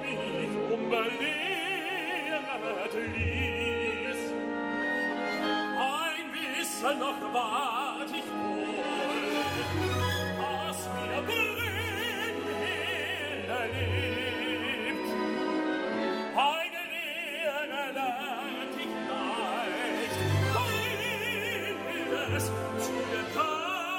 mich unbelehrt ließ. Ein bisschen noch wart ich wohl, was mir Brennwille lebt. Eine Lehre lernt ich leicht, Wildes zu gedanken.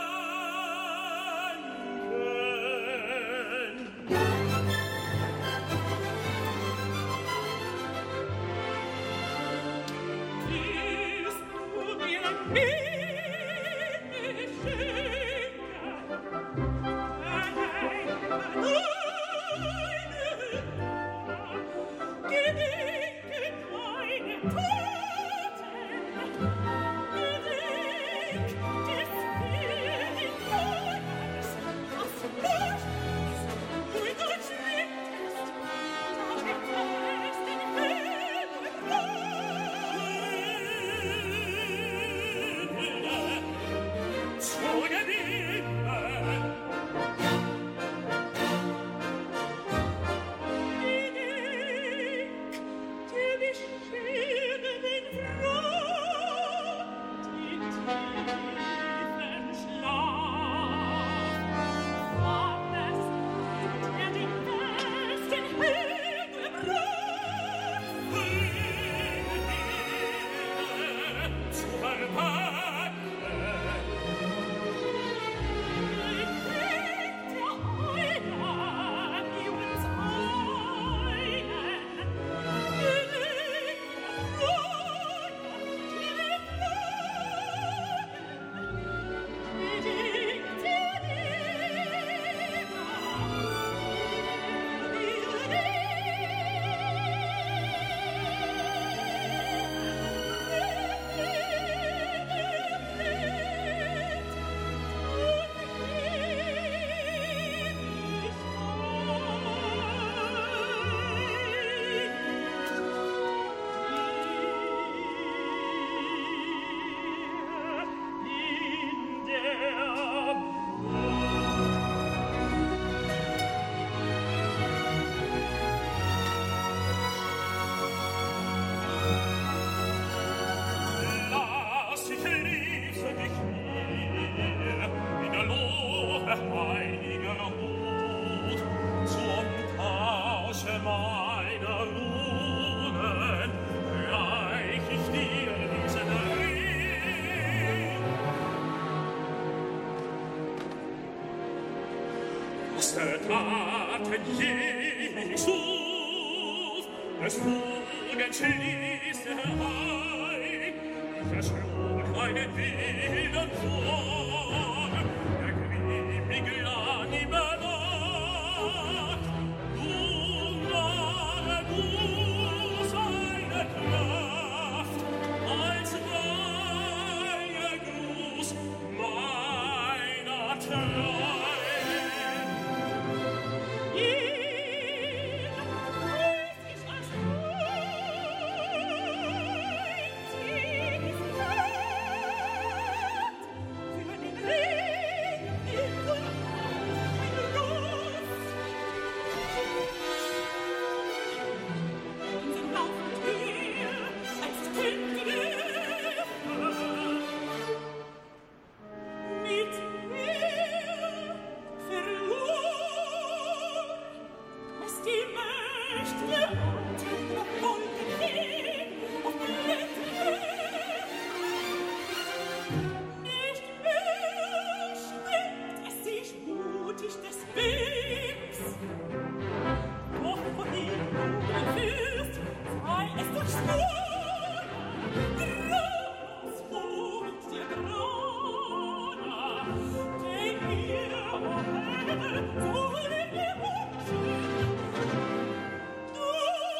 Taten Jesus, des Vogens schließe ein, ich erschlug meinen Willen vor, der grimmige Animalat, du nahe du seine Kraft, als weihe Gruß meiner Treue. Oh,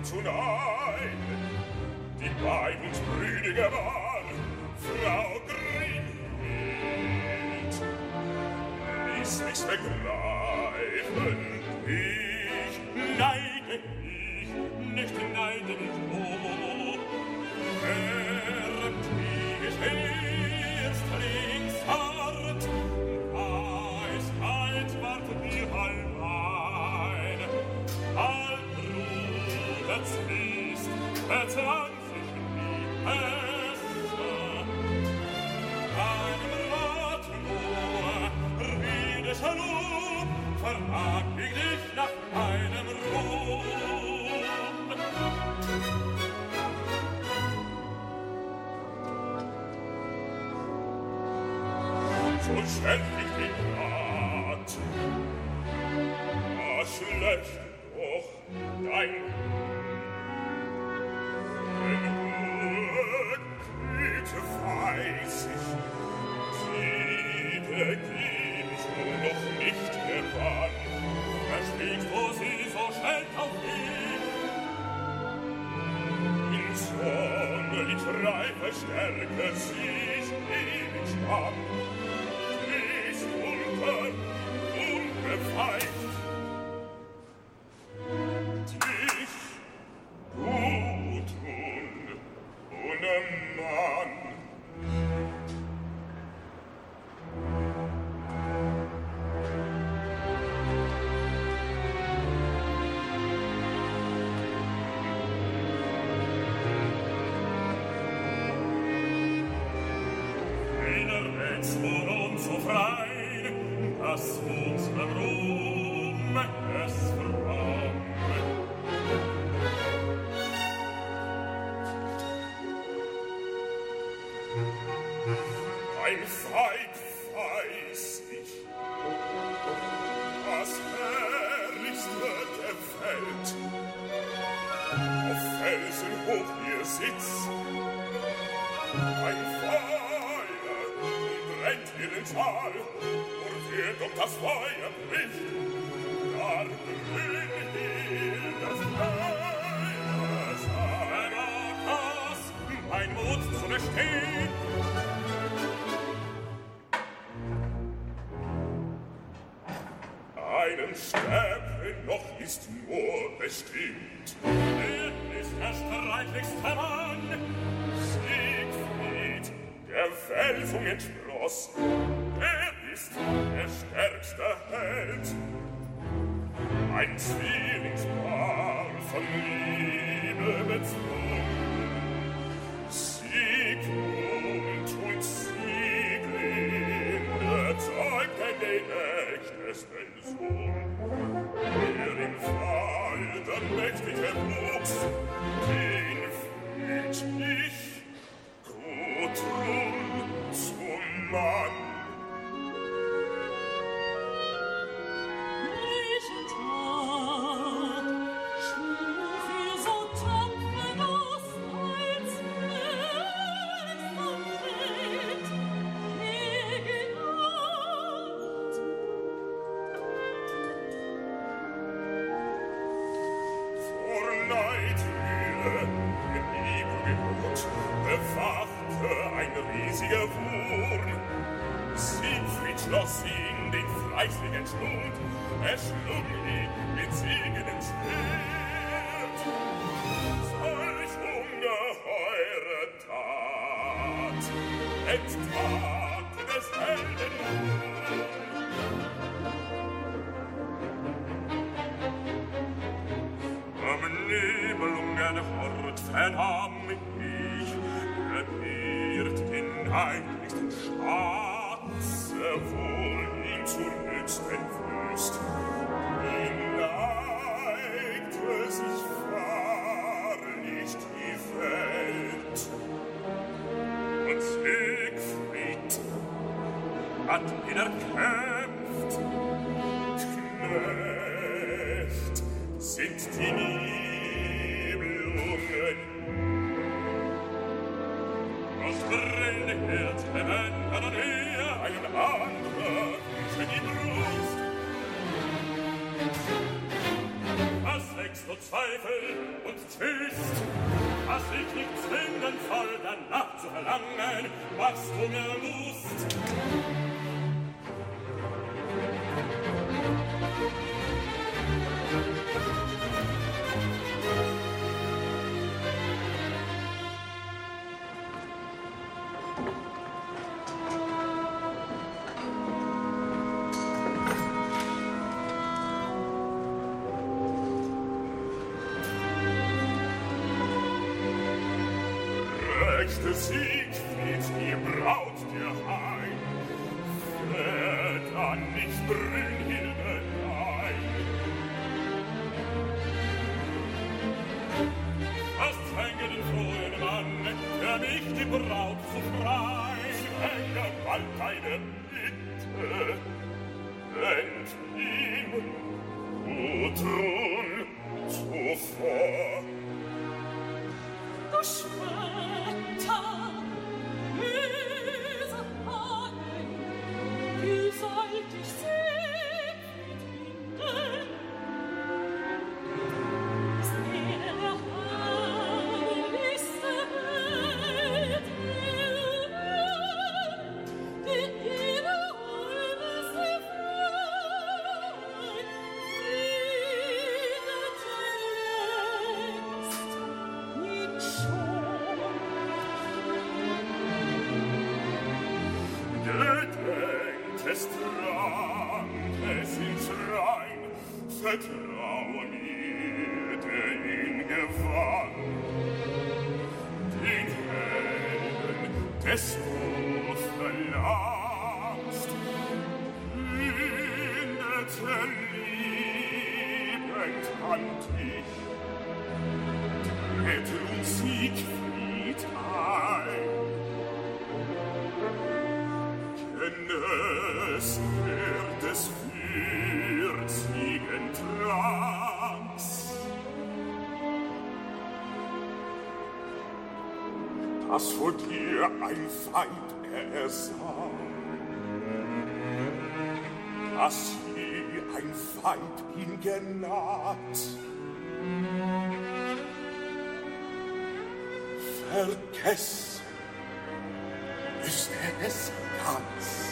zu neiden. Die beiden brüdige war Frau Grimhild. Ließ mich's begreifen, ich neide mich, nicht neide mich hoch. Während ich erst links hart, Weisheit ward mir allein. All Bruder Zwist bezwang sich nie besser. Einem Rat nur, riedischer Lob, vermag ich dich nach meinem Ruhm. So stellt ich den Rat, was schlecht doch dein Güte weiß ich, die begib ich noch nicht gewann. Versteht, wo sie so schellt auf ihn. In zornlich reife Stärke sich ewig schwamm. Ist unbefeit. Dich gut tun, ohne Mann. So frei, dass unser Ruhm es verramm. Ein Feind weiß ich, was herrlichst wird gefällt. Auf Felsen hoch ihr Sitz, ein Feuer brennt ihren Saal, und wird das Feuer bricht, da grün das Feuer sein. Verrat mein Mut zu bestehen. Einem Sterben noch ist nur bestimmt. Er ist der streitlichste Mann, Siegfried, der Felsung entspross. Er ist der stärkste Held. Ein Zwillingspaar von Liebe bezwungen. Siegmund und Sieglin erzeugt den echtesten Sohn. Der im Fall der mächtige Wuchs, den fühlt ich Gudrun zum Mann. Welchen Tag schuf ihr so tapferlos als Helferfeld gegen Nacht? Vor Neidmühle, im Nebelgehut, bewachte ein riesiger Wurm. Siegfried schloss ihn den fleißigen Schlund, schlug ihn mit siegendem Schwert. Solch ungeheure Tat enttat des Helden Ruhm. Am Nebelungen Hort vernahm ich, gebiert den heiligen Schatz, wohl ihm zu nützen wüst. Neigte sich wahrlich die Welt, und Siegfried hat ihn erkämpft. Knecht sind die Nibelungen, aus brennende Herz verwendet an ihr ein anderer für die Brust. Was hegst du Zweifel und Zwist, was ich nicht zwingen soll, danach zu verlangen, was du mir Lust. Siegfried, die Braut dir heim, fährt an nicht Brünnhilde ein. Was zwänge den frohen Mann, der mich die Braut zu freien? Zwänge bald deine Bitte, wendt ihm Gudrun zuvor. Du Schwerter, böse Hagen, wie sollt ich Siegfried finden? Sehr herrlichste Welt, die ihre rühmeste Freund friedete längst Gedenkt es dran, es ins Rein, vertraue mir, der ihn gewann. Den Helden, des du verlangst, hündete liebend an dich, trete uns Siegfried ein. Es wird es führt Siegen Trans. Dass vor dir ein Feind ersah, dass je ein Feind ihn genaht, vergessen ist es ganz.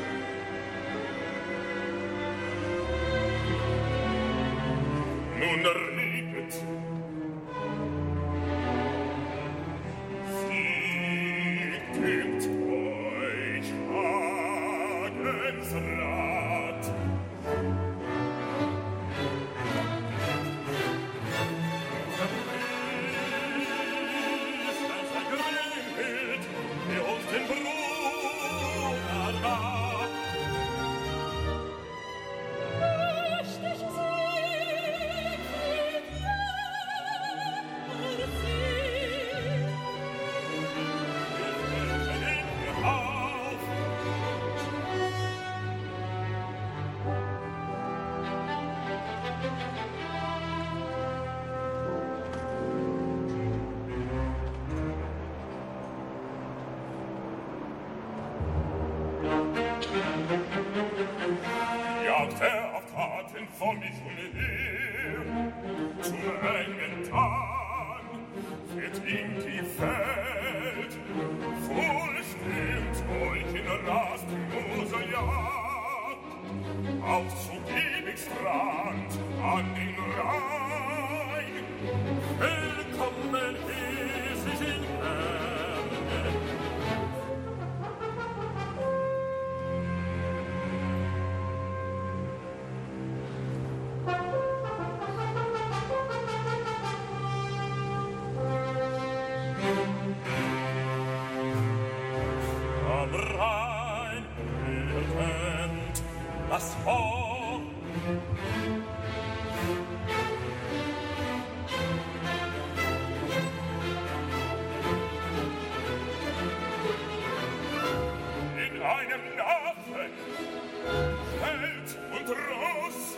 Nun reget, sie nimmt euch Hagens Rat. Den Bruder gab. Richtig Siegfried, ja, sie. Wir ihn auf. Jagt auf Taten vor mich umher, zum engen Tag wird ihm die Welt, voll stimmt euch in rastloser Jagd, auf zugiebigen Strand an den Rhein. Willkommen hieß ich in Herne. Am Rhein erkennt das Horn. In einem Nachen, Feld und Ross,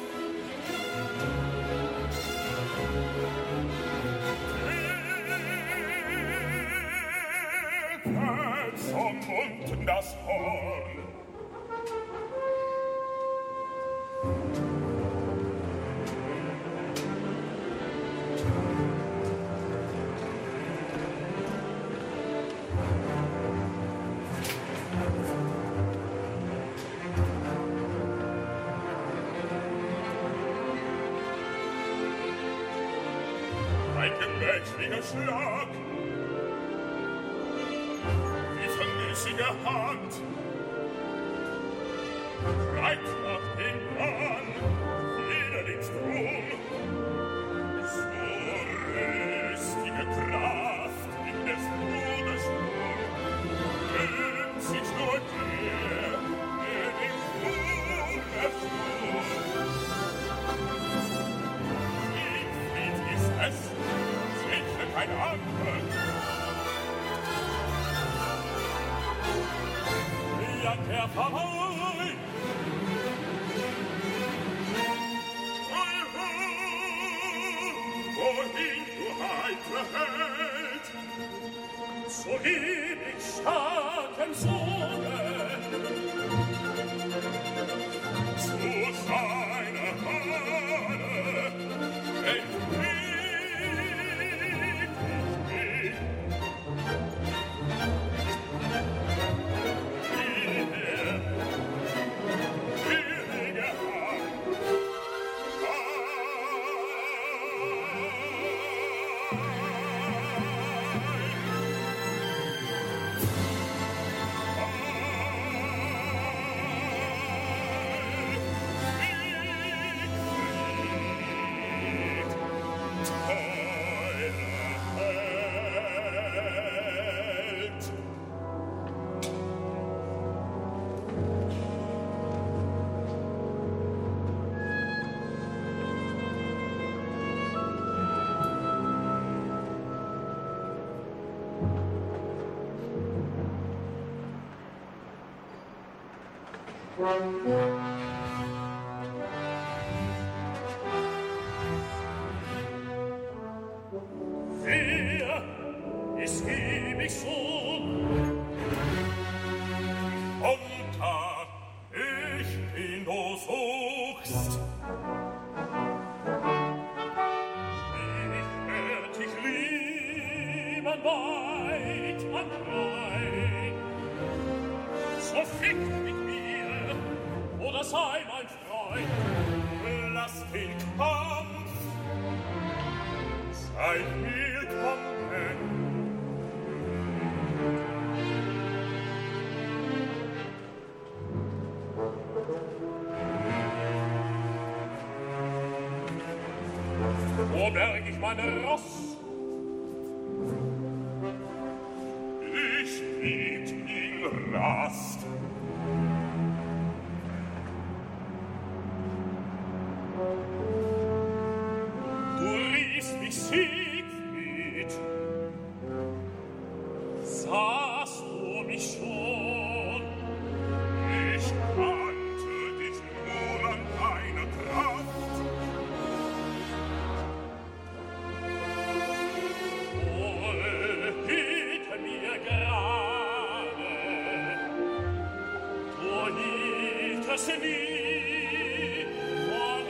Hilfe zum Mund das Horn. mächtiger Schlag, die vermüßige Hand, treibt nach dem Plan, jeder links drum, so rüstige Kraft in des Bruders Sturm, nimmt sich nur der den Sturm erfuhr. Wie Fried ist es, sicher kein Anker, jagt er vorbei. Wohin, du heitre Held, so ewig starkem Sohne, zu seiner Hahne entweg ich Wer ist ewig Sohn? Und da ich ihn du suchst, ich werd dich lieben weit und breit, so fick mit mir, oder sei mein Freund, lass den Kampf sein willkommen. Wo berg ich meine Ross? Ich biet ihn Rast. Du riefst mich Siegfried, sahst du mich schon? Ich kannte dich nur an deiner Kraft. Hielt mir gerade, du hieltest nie von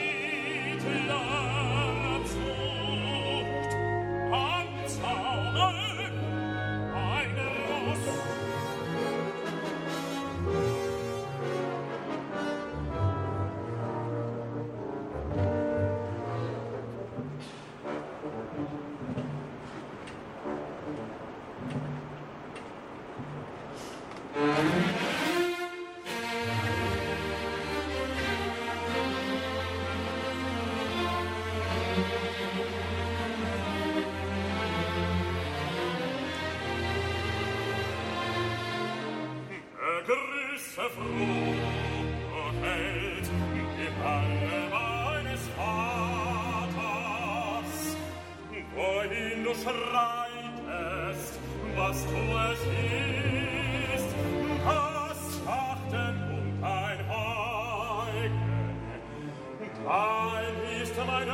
edler Zucht, anzaune eine Ross. Grüße froh, Held, die Halle meines Vaters, wohin du schreitest, was du es ist, das Achten und ein Heugen, dein ist mein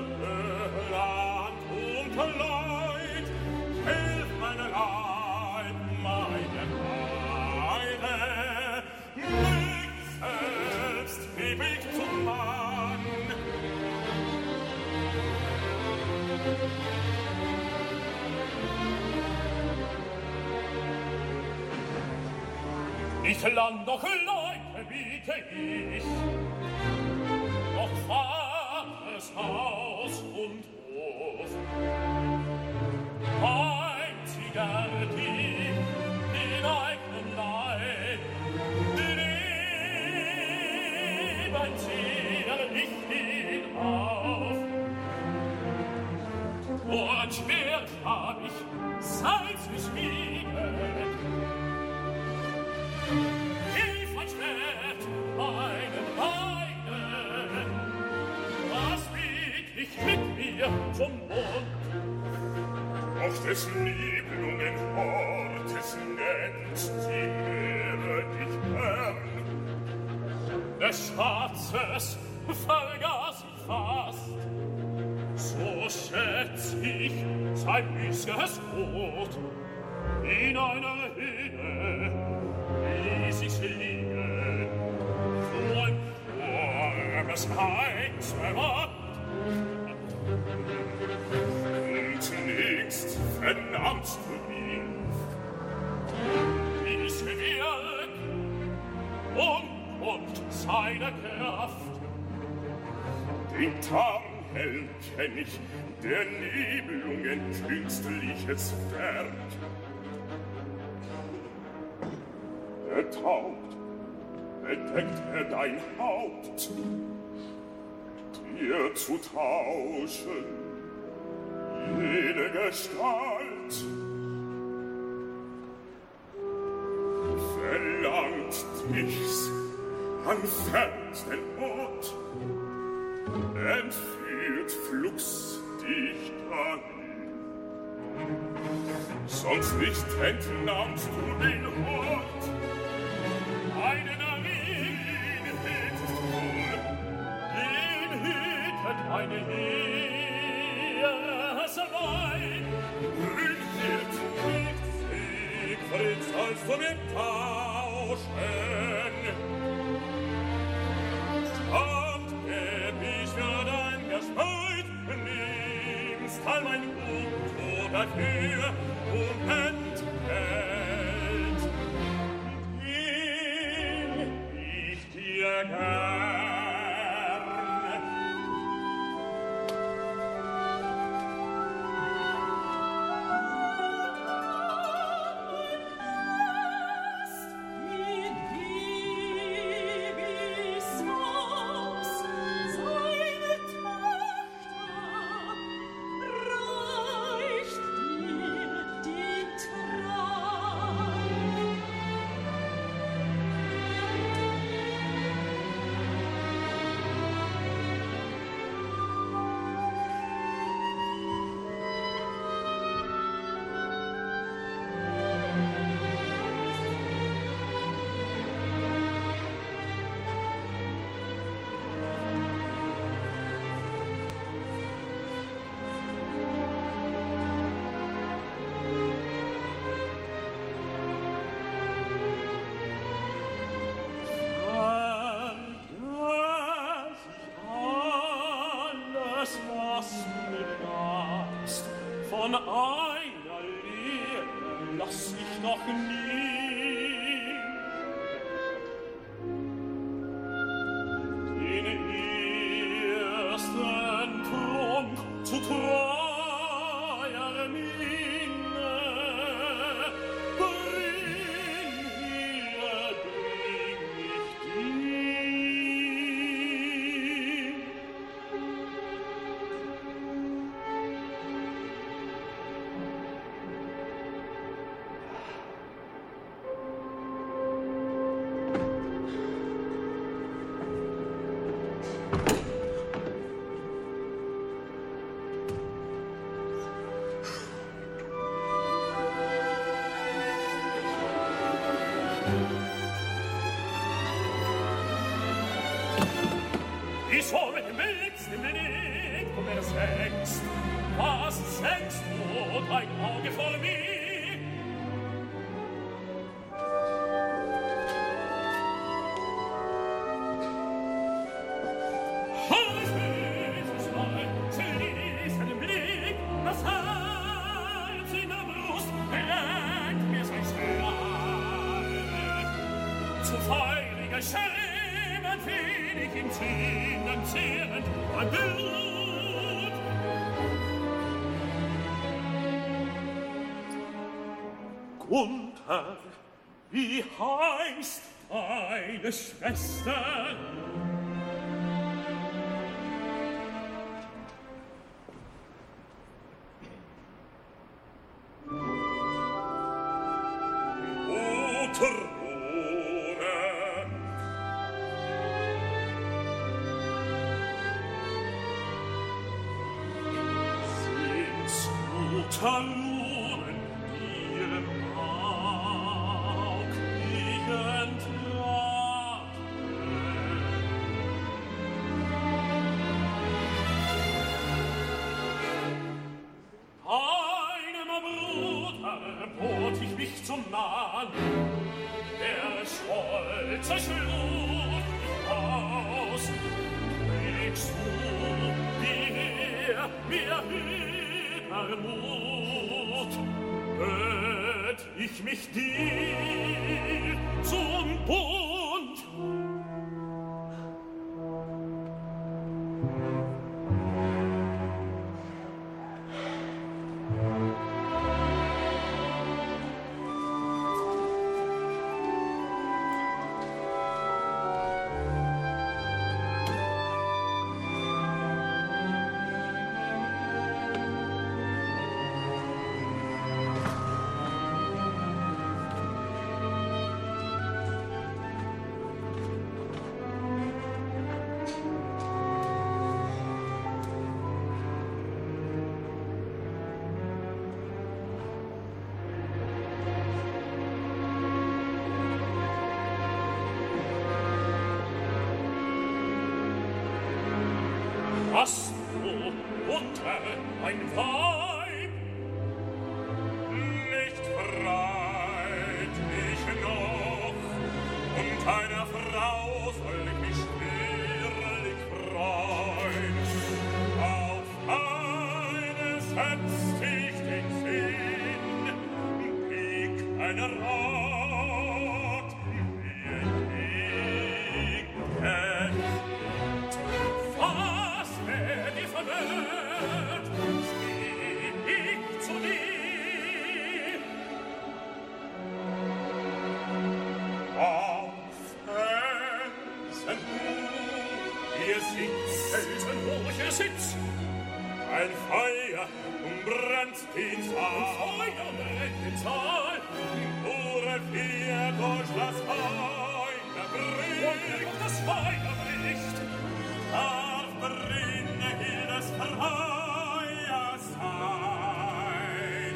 Land und Leid, hilf meine Leid, meine Beine, mich selbst geb ich zum Mann. Nicht Land noch Leute biete ich, noch Vaters Haus und Hof, Gerti, den eigenen Leib, leben zierlich ihn auf. Und Schwert hab ich, Salz geschwiegen, hilf mein Schwert, meinen Weinen, was wieg ich mit mir zum Mond? Auf des Nibelungen Hortes nennt die Meere dich Herrn. Des Schatzes vergaß ich fast, so schätz ich sein müßiges Brot. In einer Höhle ließ ich's liegen, so ein armes Heimsverwandt. Und nächst vernahmst du ihn. Dies Wirk und seine Kraft. Den Tarnhelm kenn ich, der Nibelungen künstliches Werk. Taugt, bedeckt dein Haupt, dir zu tauschen jede Gestalt. Verlangt dich's an fernsten Ort, entführt flugs dich dahin. Sonst nicht entnahmst du den Ort, einen Arin hütest wohl, Den hütet eine Hirsewein. Rührt Mit Siegfried sollst du mir tauschen. Stand geb ich für dein Gespött, nimmst all mein Gut dafür und enthält. Ich dir gern. Von einer Lehre lass ich noch nie den ersten Trunk zu treuer Miene. Bring ich dir. Ich so mit dem letzten Blick von mir senkst, was senkst du dein Auge vor mir? Halt mich, Stein, zerlies einen Blick, das Herz in der Brust, brennt mir sein Strahl. Zu feuriger Schämen fiel ich im Zinnen zehrend mein Blut. Gunther, wie heißt deine Schwester? Talonen ihrem Aug liegend einem Bruder bot ich mich zum Mann, der Stolze schlug mich aus. Kriegst du, wie er mir Mut, böt ich mich dir zum Bund. Hast du, Gunther, ein Weib? Nicht freit ich noch, und einer Frau soll ich mich schwerlich freuen. Auf eine setzt ich den Sinn, wie keiner Rat mir liegt. Was wär dir verwehrt, steh ich zu dir. Auf Felsen, ihr sitzt, Felsen, wo ihr sitzt, ein Feuer umbrennt den Saal. Feuer brennt den Saal, Nur wir durch das Feuer bricht, und das Feuer bricht. darf brinne hier das Feuer sein.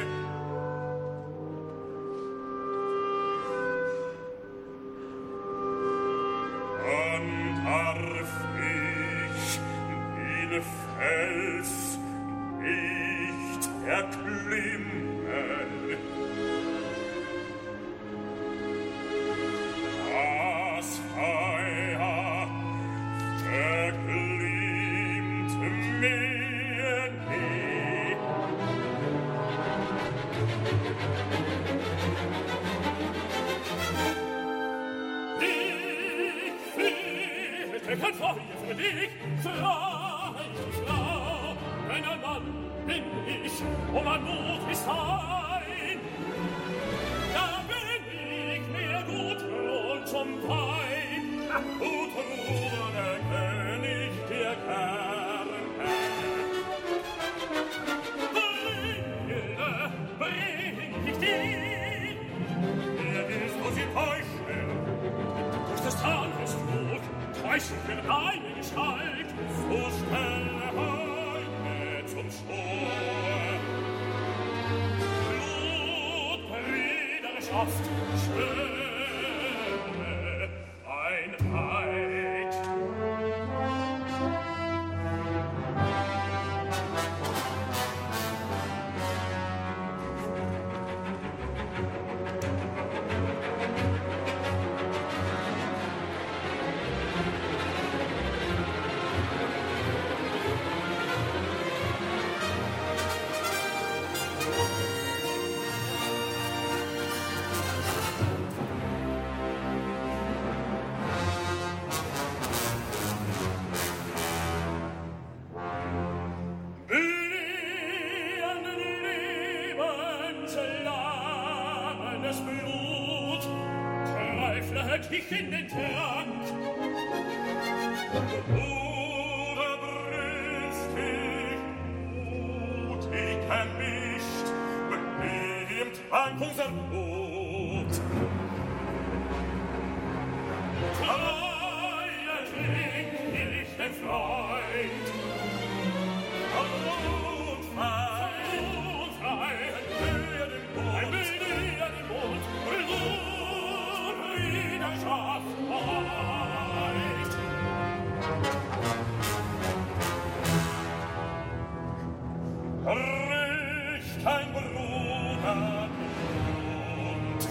Und darf ich den Fels nicht erklimmen, das Feuer verglimmt mir nie. Ich fehlte kein Feuer für dich, freie Frau. Wenn ein Mann bin ich, an Mut ist ein. Da bin ich mir gut und zum Wein. Gut Ruhe kenn ich dir gern. Bring ich dir, Wer willst du sie täuschen? durch das Tagesflug, täuschen für deine Gestalt. So stelle heute zum Schwur. Blutbrüderschaft, schwöre ein Eid. warmes Blut träufle dich in den Trank. Oder brünstig, mutig ermischt, mit dem Trank unser Blut. Treue trink, will ich den Freund, und frei, ein Mühe den Mund, und Brüderschaft weit. Richt ein Bruder Mund,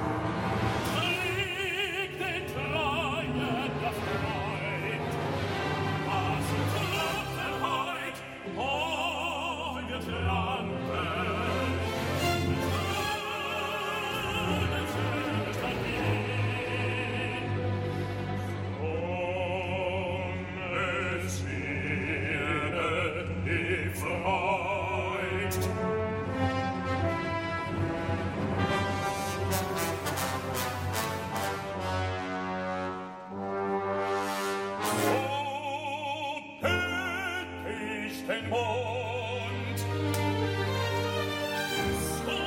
trägt den Treuen das Freund, was Trottelheit, wir Lampe, den Mond. So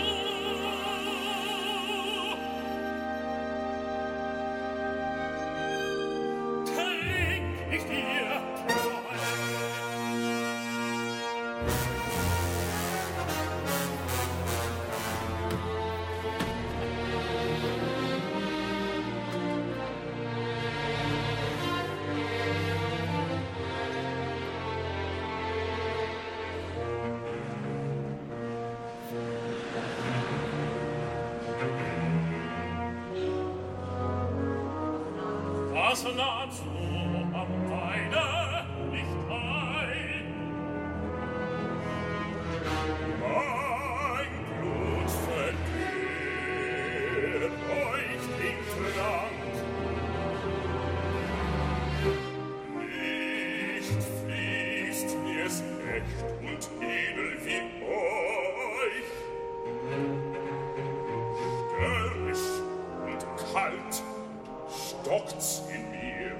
trink ich dir treu. Was nahmst du am Weide nicht ein? Mein Blut verkehrt euch den Trank. Nicht fließt mir's echt und edel wie euch. Störrisch und kalt stockt's in mir.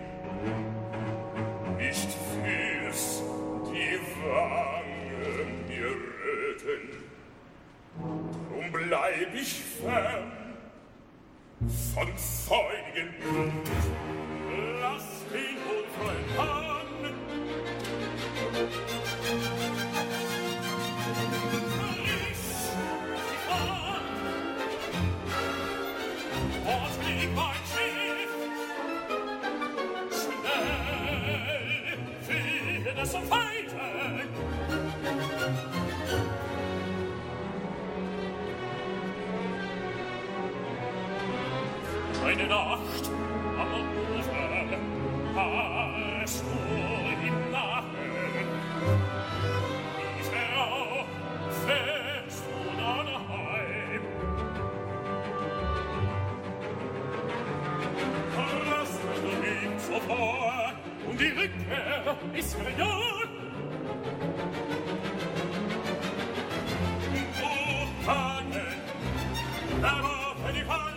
Nicht fühl's die Wangen mir röten. Drum bleib ich fern von feurigen Blut. Lass den Unfreund an. Riss die Hand. Dort liegt mein Schiff. Schnell, fliehen es zum Feinde. Eine Nacht am Ufer hast du im Nachen. Die Frau fährst du dann heim. Rast du ihm so vor und die Rückkehr ist real. Du Hagen, erwarten die Feinde.